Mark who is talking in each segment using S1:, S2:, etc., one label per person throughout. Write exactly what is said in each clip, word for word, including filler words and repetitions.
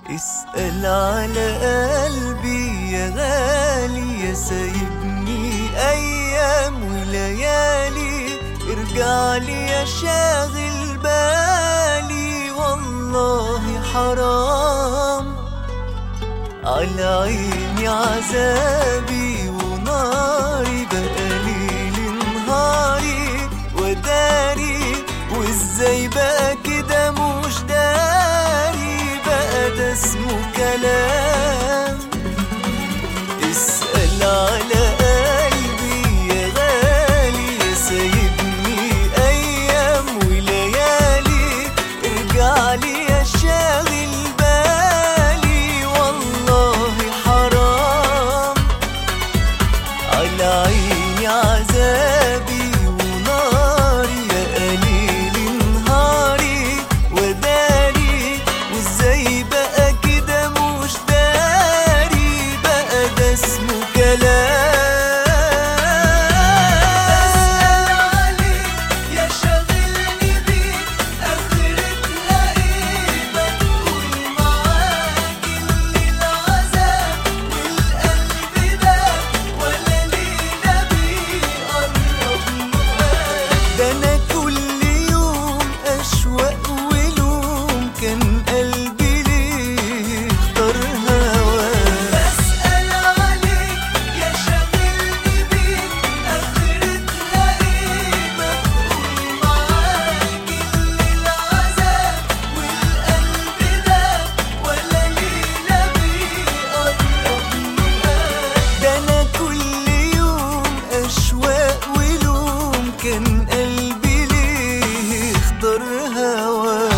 S1: اسأل على قلبي يا غالي، يا سايبني أيام وليالي، ارجع لي يا شاغل بالي، والله حرام على عيني عذابي وناري، بقى ليل نهاري وداري، وازاي بقى كده مش داري، بقى ده اسمه كلام. اسأل على قلبي يا غالي، يا سايبني أيام وليالي، ارجع لي يا شاغل بالي، والله حرام على عيني عذابي وناري، يا قليل نهاري وداري، وازاي بقى كده مش داري، بقى ده اسمه كلام. كان قلبي ليه اختار هواه.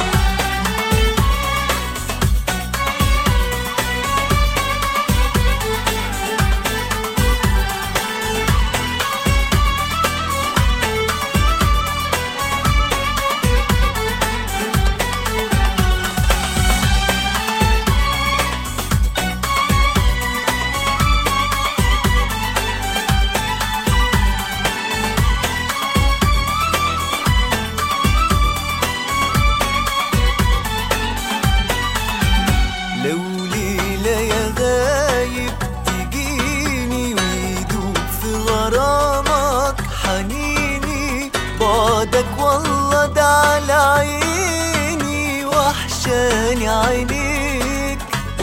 S1: لو ليلة يا غايب تجيني ويدوب في غرامك حنيني، بعدك والله ده على عيني، وحشاني عينيك،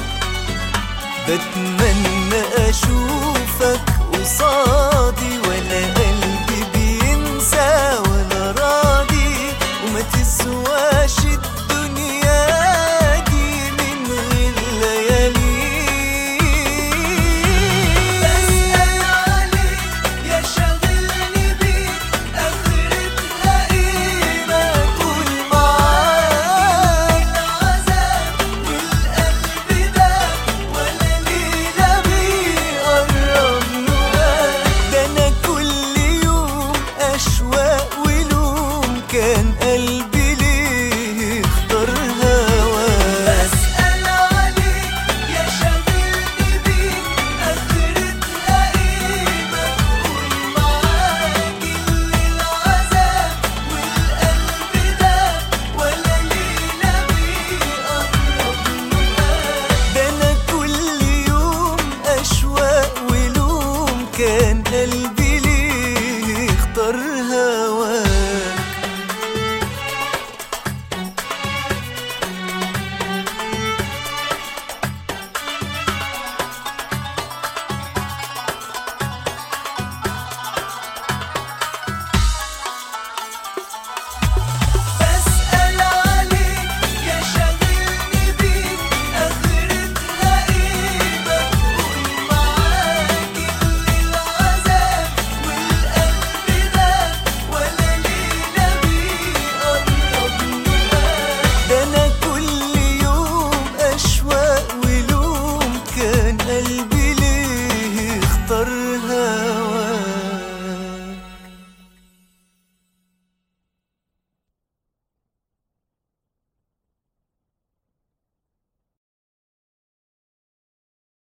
S1: بتمنى أشوفك قصادي، ولا قلبي بينسى ولا راضي، وما تسواش الدنيا كان قلبي ليه اختار هواه.
S2: بسأل عليك يا شاغلني بيك، آخرتنا ايه؟ بقول معاك الليل عذاب والقلب داب، ولا ليلة بيقرب نقاك،
S1: ده انا كل يوم اشواق ولوم، كان قلبي